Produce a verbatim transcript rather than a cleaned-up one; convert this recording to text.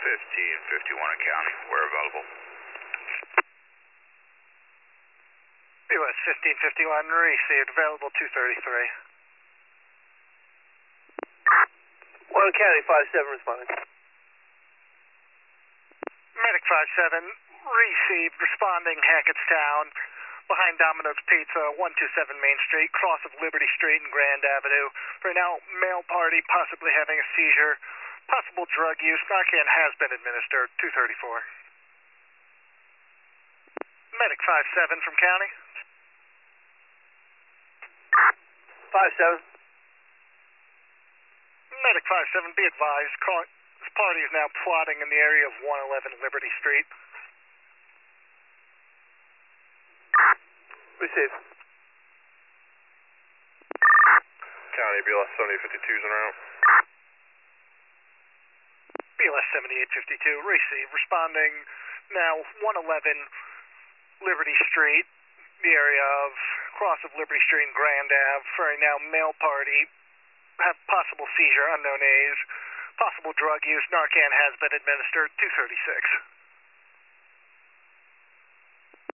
fifteen fifty-one in county, where available. U S fifteen fifty-one, received, available two thirty-three. one County five seven responding. Medic five seven, received, responding Hackettstown, behind Domino's Pizza, one two seven Main Street, cross of Liberty Street and Grand Avenue. Right now, male party possibly having a seizure, possible drug use. Narcan has been administered, two thirty-four. Medic five seven from county. five seven. Medic five seven, be advised, call, this party is now plotting in the area of one eleven Liberty Street. Receive. County B L S seventy-eight fifty-two is en route. B L S seventy-eight fifty-two, receive, responding now one eleven Liberty Street, the area of cross of Liberty Street and Grand Ave. Right now, male party, have possible seizure, unknown age, possible drug use. Narcan has been administered, two thirty-six.